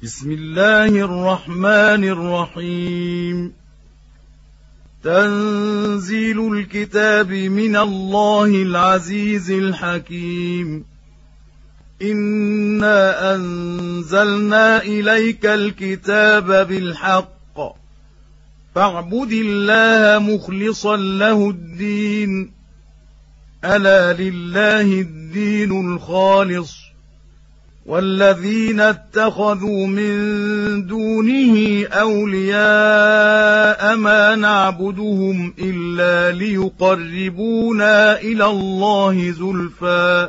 بسم الله الرحمن الرحيم. تنزيل الكتاب من الله العزيز الحكيم. إنا أنزلنا إليك الكتاب بالحق فاعبد الله مخلصا له الدين، ألا لله الدين الخالص، والذين اتخذوا من دونه أولياء ما نعبدهم إلا ليقربونا إلى الله زلفى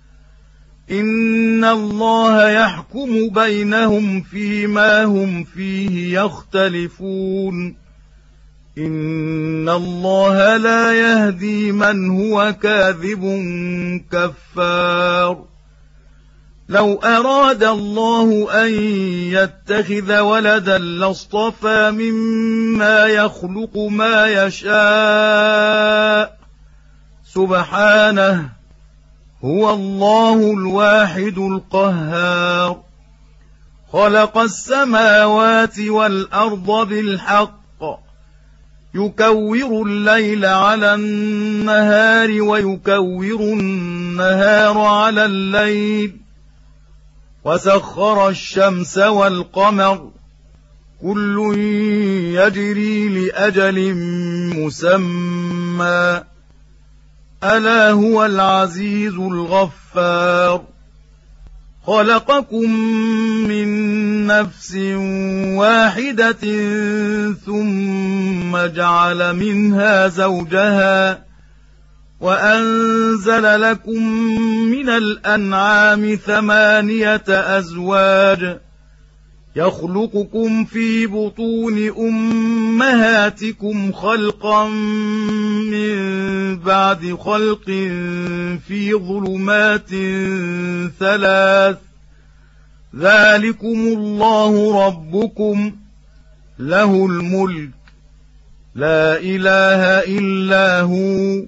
إن الله يحكم بينهم فيما هم فيه يختلفون، إن الله لا يهدي من هو كاذب كفار. لو أراد الله أن يتخذ ولدا لاصطفى مما يخلق ما يشاء، سبحانه، هو الله الواحد القهار. خلق السماوات والأرض بالحق يكور الليل على النهار ويكور النهار على الليل، وسخر الشمس والقمر كل يجري لأجل مسمى، ألا هو العزيز الغفار. خلقكم من نفس واحدة ثم جعل منها زوجها وأنزل لكم من الأنعام 8 أزواج يخلقكم في بطون أمهاتكم خلقا من بعد خلق في ظلمات 3، ذلكم الله ربكم له الملك لا إله إلا هو،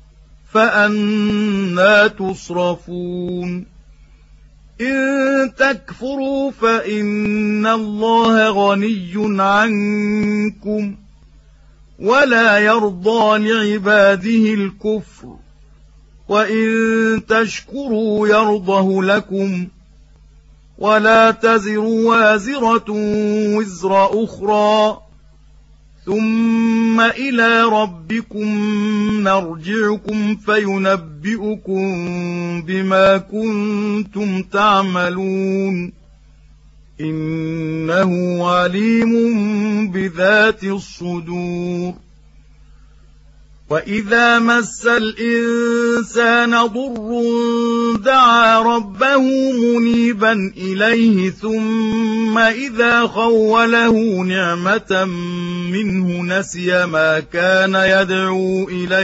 فأنى تصرفون. إن تكفروا فإن الله غني عنكم ولا يرضى لعباده الكفر، وإن تشكروا يرضه لكم، ولا تزر وازرة وزر أخرى، ثم إلى ربكم مرجعكم فينبئكم بما كنتم تعملون، إنه عليم بذات الصدور. وإذا مس الإنسان ضر دعا ربه منيبا إليه ثم إذا خوله نعمة منه نسي ما كان يدعو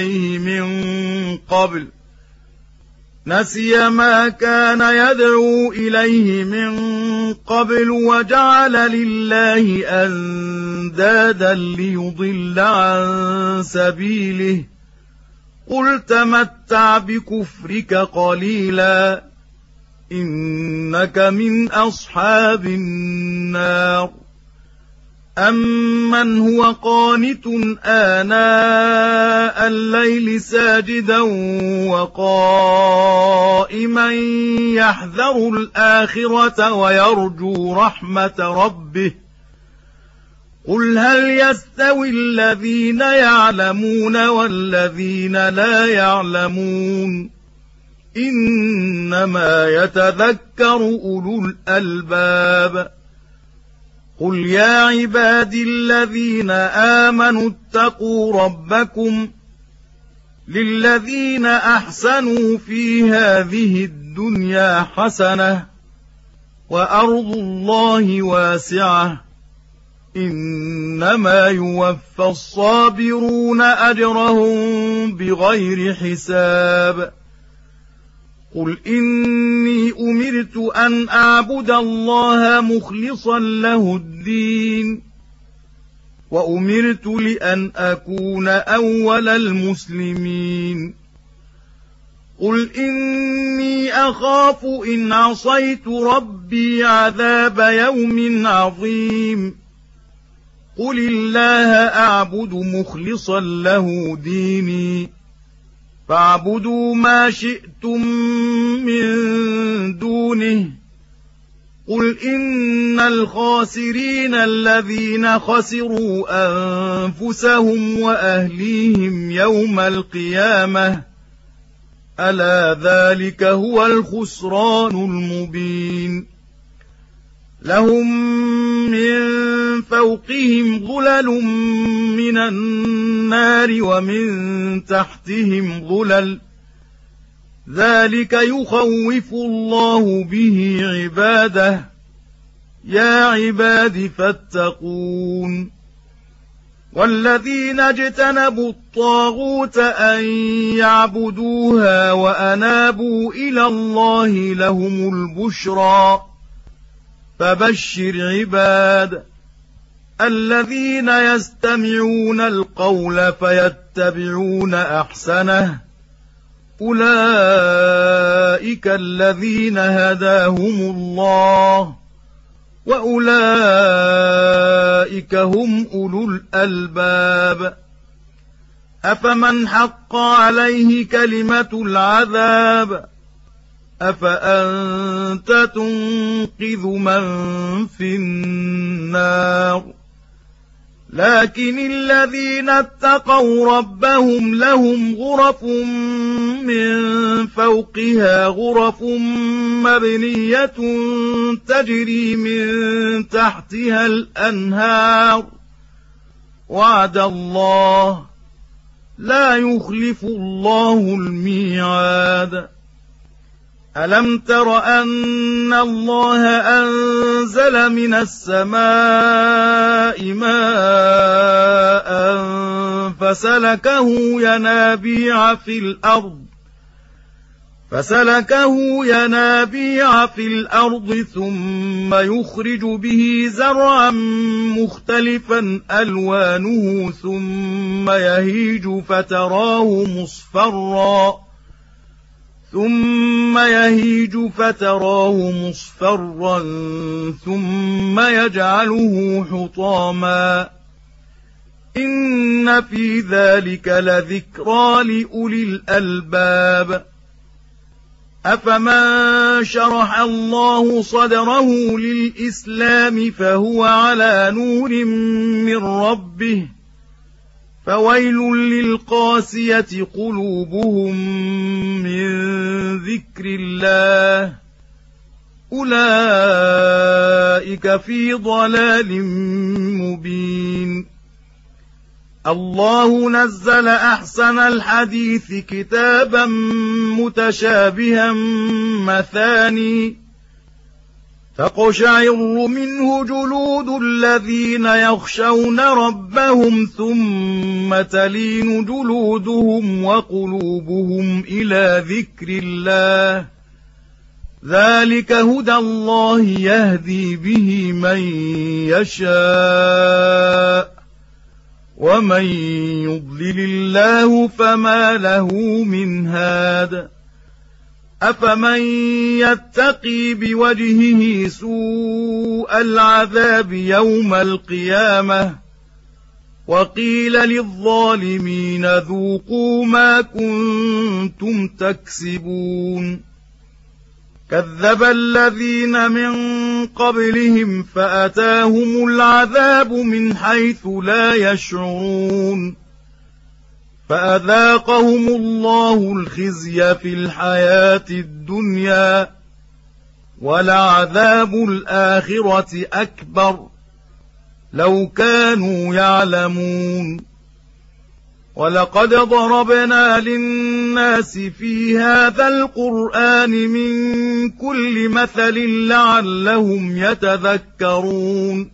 إليه من قبل وجعل لله أندادا ليضل عن سبيله، قل تمتع بكفرك قليلا إنك من أصحاب النار. أمن هو قانت آناء الليل ساجدا وقائما يحذر الآخرة ويرجو رحمة ربه، قل هل يستوي الذين يعلمون والذين لا يعلمون، إنما يتذكر أولو الألباب. قل يا عبادي الذين آمنوا اتقوا ربكم، للذين أحسنوا في هذه الدنيا حسنة وأرض الله واسعة، إنما يوفى الصابرون أجرهم بغير حساب. قل إني أمرت أن أعبد الله مخلصا له الدين، وأمرت لأن أكون أول المسلمين. قل إني أخاف إن عصيت ربي عذاب يوم عظيم قل الله أعبد مخلصا له ديني فاعبدوا ما شئتم من دونه قل إن الخاسرين الذين خسروا أنفسهم وأهليهم يوم القيامة ألا ذلك هو الخسران المبين لهم من فوقهم ظلل من النار ومن تحتهم ظلل ذلك يخوف الله به عباده يا عباد فاتقون والذين اجتنبوا الطاغوت أن يعبدوها وأنابوا إلى الله لهم البشرى فبشر عباد الذين يستمعون القول فيتبعون أحسنه أولئك الذين هداهم الله وأولئك هم أولو الألباب أفمن حق عليه كلمة العذاب أفأنت تنقذ من في النار لكن الذين اتقوا ربهم لهم غرف من فوقها غرف مبنية تجري من تحتها الأنهار وعد الله لا يخلف الله الميعاد ألم تر أن الله أنزل من السماء ماء فسلكه ينابيع في الأرض ثم يخرج به زرعا مختلفا ألوانه ثم يهيج فتراه مصفرا ثم يجعله حطاما إن في ذلك لذكرى لأولي الألباب أفمن شرح الله صدره للإسلام فهو على نور من ربه فويل للقاسية قلوبهم من ذكر الله أولئك في ضلال مبين الله نزل أحسن الحديث كتابا متشابها مثاني تقشعر منه جلود الذين يخشون ربهم ثم تلين جلودهم وقلوبهم إلى ذكر الله ذلك هدى الله يهدي به من يشاء ومن يضلل الله فما له من هاد أفمن يتقي بوجهه سوء العذاب يوم القيامة وقيل للظالمين ذوقوا ما كنتم تكسبون كذب الذين من قبلهم فأتاهم العذاب من حيث لا يشعرون فأذاقهم الله الخزي في الحياة الدنيا ولعذاب الآخرة أكبر لو كانوا يعلمون ولقد ضربنا للناس في هذا القرآن من كل مثل لعلهم يتذكرون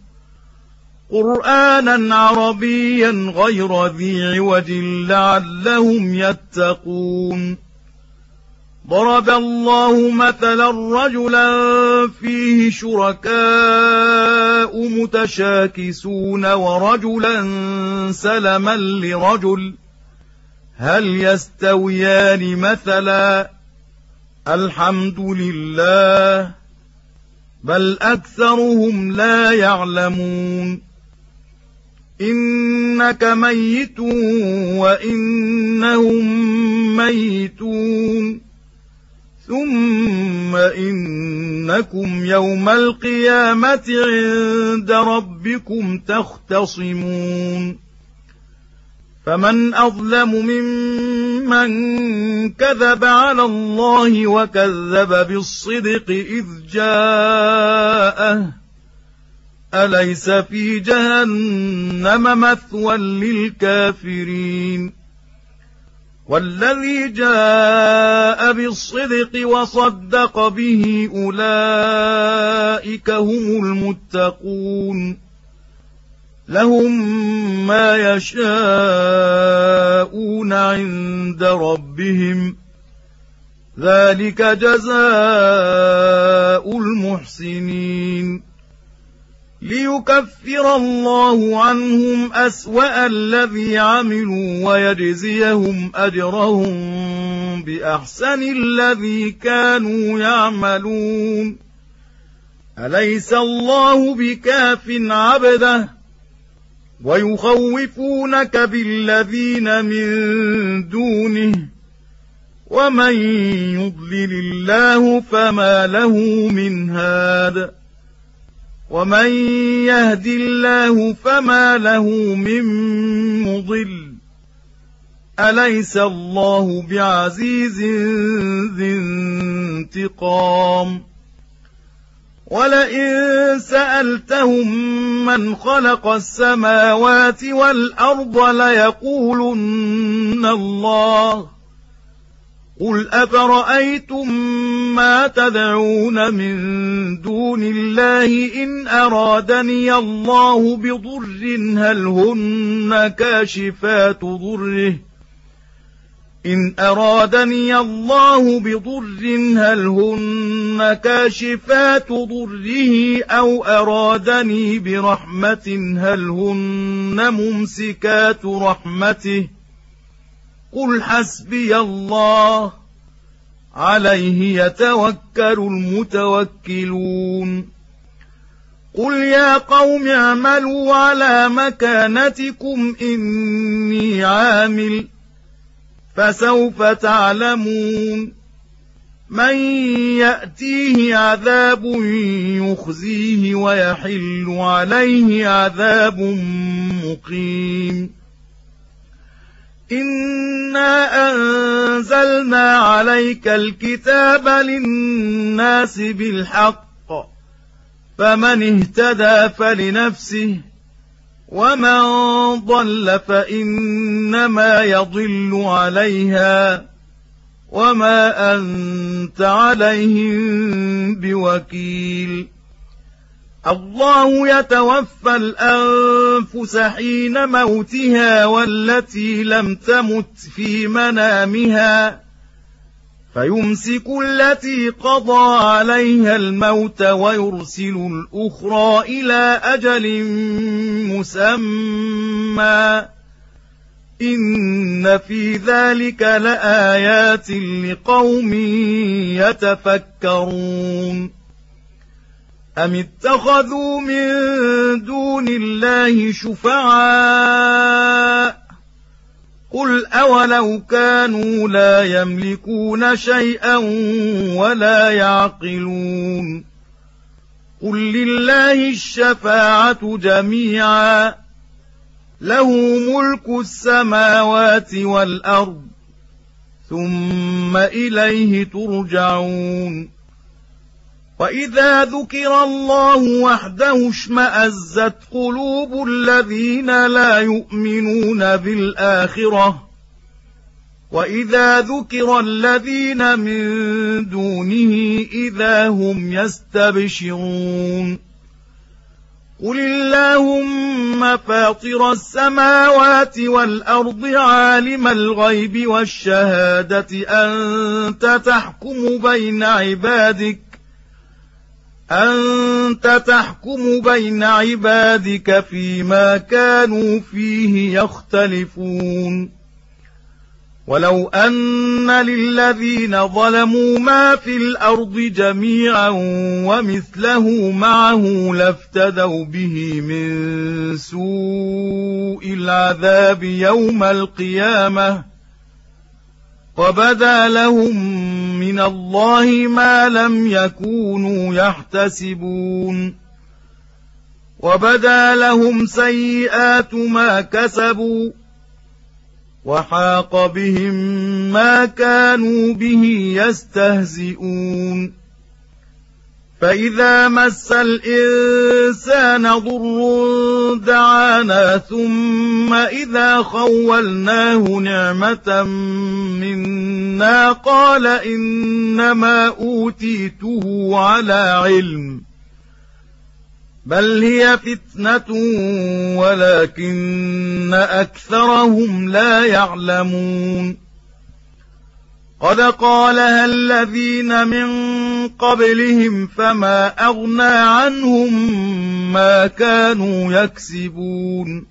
قرآنا عربيا غير ذي عوج لعلهم يتقون ضرب الله مثلا رجلا فيه شركاء متشاكسون ورجلا سلما لرجل هل يستويان مثلا الحمد لله بل أكثرهم لا يعلمون إنك ميت وإنهم ميتون ثم إنكم يوم القيامة عند ربكم تختصمون فمن أظلم ممن كذب على الله وكذب بالصدق إذ جاءه أليس في جهنم مثوى للكافرين والذي جاء بالصدق وصدق به أولئك هم المتقون لهم ما يشاءون عند ربهم ذلك جزاء المحسنين ليكفر الله عنهم أسوأ الذي عملوا ويجزيهم أجرهم بأحسن الذي كانوا يعملون أليس الله بكاف عبده ويخوفونك بالذين من دونه ومن يضلل الله فما له من هاد ومن يهد الله فما له من مضل أليس الله بعزيز ذي انتقام ولئن سألتهم من خلق السماوات والأرض ليقولن الله قل أفرأيتم ما تدعون من دون الله إن أرادني الله بضر هل هن كاشفات ضره إن أرادني الله بضر هل هن كاشفات ضره أو أرادني برحمة هل هن ممسكات رحمته قل حسبي الله عليه يتوكل المتوكلون قل يا قوم اعملوا على مكانتكم إني عامل فسوف تعلمون من يأتيه عذاب يخزيه ويحل عليه عذاب مقيم إنا أنزلنا عليك الكتاب للناس بالحق فمن اهتدى فلنفسه ومن ضل فإنما يضل عليها وما أنت عليهم بوكيل الله يتوفى الأنفس حين موتها والتي لم تمت في منامها فيمسك التي قضى عليها الموت ويرسل الأخرى إلى أجل مسمى إن في ذلك لآيات لقوم يتفكرون أم اتخذوا من دون الله شفعاء قل أولو كانوا لا يملكون شيئا ولا يعقلون قل لله الشفاعة جميعا له ملك السماوات والأرض ثم إليه ترجعون وإذا ذكر الله وحده اشمأزت قلوب الذين لا يؤمنون بالآخرة وإذا ذكر الذين من دونه إذا هم يستبشرون قل اللهم فاطر السماوات والأرض عالم الغيب والشهادة أنت تحكم بين عبادك فيما كانوا فيه يختلفون ولو أن للذين ظلموا ما في الأرض جميعا ومثله معه لافتدوا به من سوء العذاب يوم القيامة وبدا لهم من الله ما لم يكونوا يحتسبون وبدا لهم سيئات ما كسبوا وحاق بهم ما كانوا به يستهزئون فإذا مس الإنسان ضر دعانا ثم إذا خولناه نعمة منا قال إنما أوتيته على علم بل هي فتنة ولكن أكثرهم لا يعلمون قد قالها الذين من قبلهم فما أغنى عنهم ما كانوا يكسبون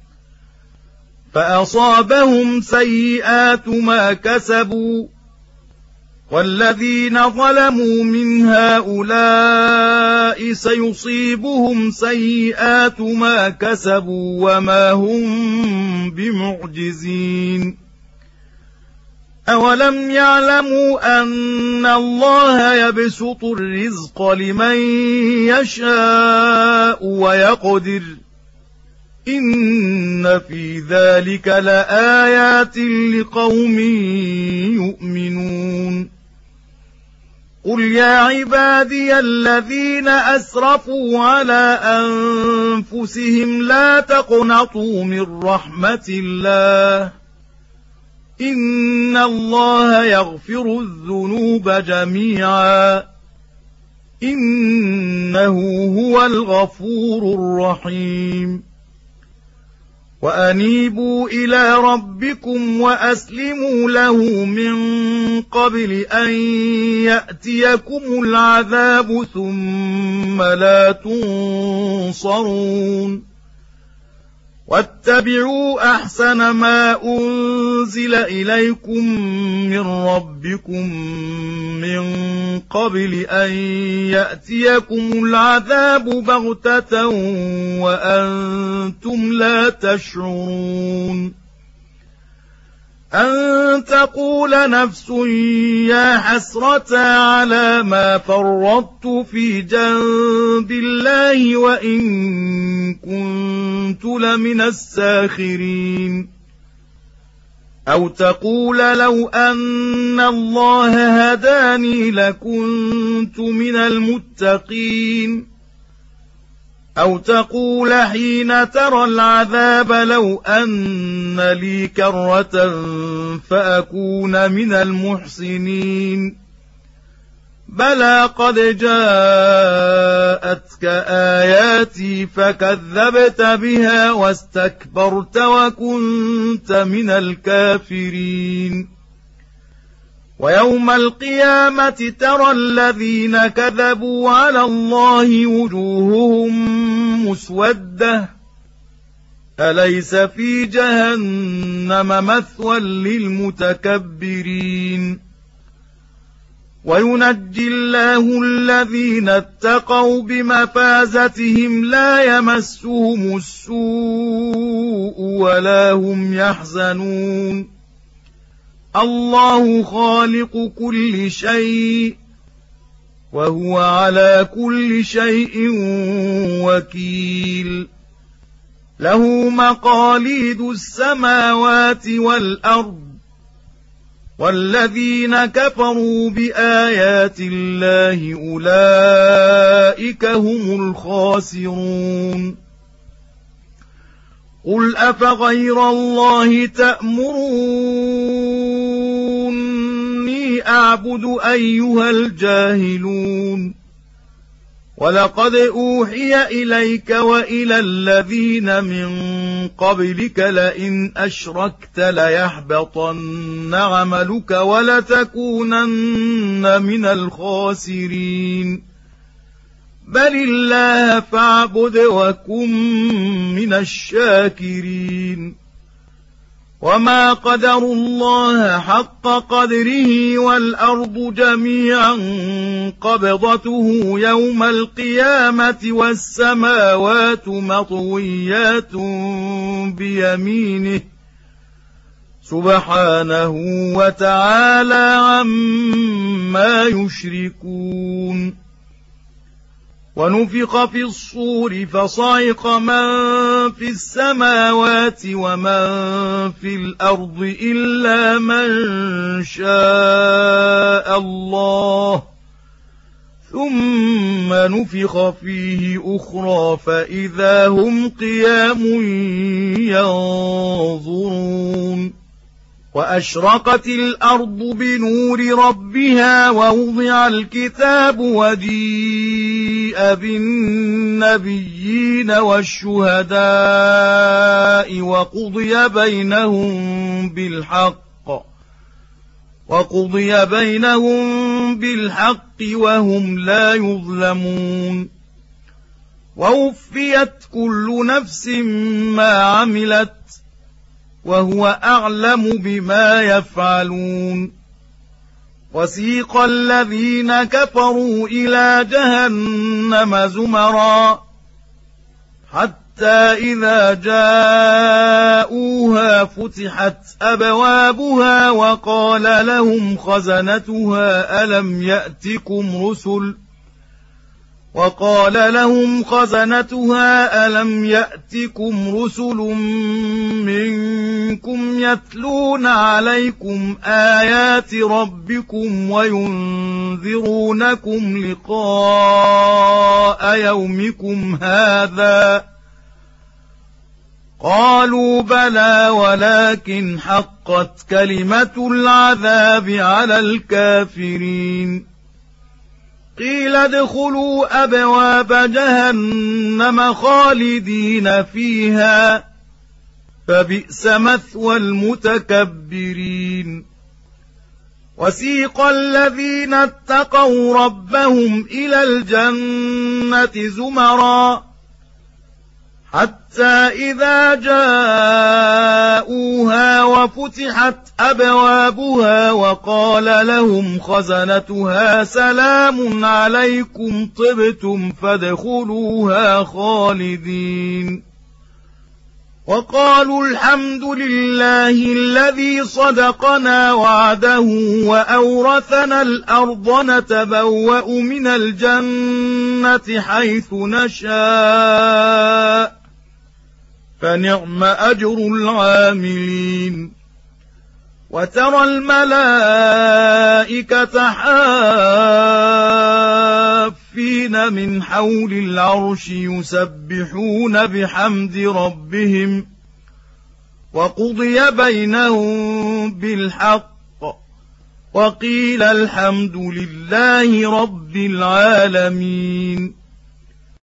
فأصابهم سيئات ما كسبوا والذين ظلموا من هؤلاء سيصيبهم سيئات ما كسبوا وما هم بمعجزين أولم يعلموا أن الله يبسط الرزق لمن يشاء ويقدر إن في ذلك لآيات لقوم يؤمنون قل يا عبادي الذين أسرفوا على أنفسهم لا تقنطوا من رحمة الله إن الله يغفر الذنوب جميعا إنه هو الغفور الرحيم وأنيبوا إلى ربكم وأسلموا له من قبل أن يأتيكم العذاب ثم لا تنصرون واتبعوا أحسن ما أنزل إليكم من ربكم من قبل أن يأتيكم العذاب بغتة وأنتم لا تشعرون أن تقول نفس يا حسرة على ما فرطت في جنب الله وإن كنت لمن الساخرين أو تقول لو أن الله هداني لكنت من المتقين أو تقول حين ترى العذاب لو أن لي كرة فأكون من المحسنين بلى قد جاءتك آياتي فكذبت بها واستكبرت وكنت من الكافرين ويوم القيامة ترى الذين كذبوا على الله وجوههم مسودة أليس في جهنم مثوى للمتكبرين وينجي الله الذين اتقوا بمفازتهم لا يمسهم السوء ولا هم يحزنون الله خالق كل شيء وهو على كل شيء وكيل له مقاليد السماوات والأرض والذين كفروا بآيات الله أولئك هم الخاسرون قل أفغير الله تأمروني أعبد أيها الجاهلون ولقد أوحي إليك وإلى الذين من قبلك لئن أشركت ليحبطن عملك ولتكونن من الخاسرين بل الله فاعبد وكن من الشاكرين وما قدروا الله حق قدره والأرض جميعا قبضته يوم القيامة والسماوات مطويات بيمينه سبحانه وتعالى عما يشركون. ونفخ في الصور فصعق من في السماوات ومن في الأرض إلا من شاء الله ثم نفخ فيه أخرى فإذا هم قيام ينظرون. وأشرقت الأرض بنور ربها ووضع الكتاب وجيء بالنبيين والشهداء وقضي بينهم بالحق وهم لا يظلمون. ووفيت كل نفس ما عملت وهو أعلم بما يفعلون. وسيق الذين كفروا إلى جهنم زمرا حتى إذا جاءوها فتحت أبوابها وقال لهم خزنتها ألم يأتكم رسل منكم يتلون عليكم آيات ربكم وينذرونكم لقاء يومكم هذا؟ قالوا بلى ولكن حقت كلمة العذاب على الكافرين. قيل ادخلوا أبواب جهنم خالدين فيها فبئس مثوى المتكبرين. وسيق الذين اتقوا ربهم إلى الجنة زمرا حتى إذا جاءوها وفتحت أبوابها وقال لهم خزنتها سلام عليكم طبتم فادخلوها خالدين. وقالوا الحمد لله الذي صدقنا وعده وأورثنا الأرض نتبوأ من الجنة حيث نشاء فنعم أجر العاملين. وترى الملائكة حافين من حول العرش يسبحون بحمد ربهم وقضي بينهم بالحق وقيل الحمد لله رب العالمين.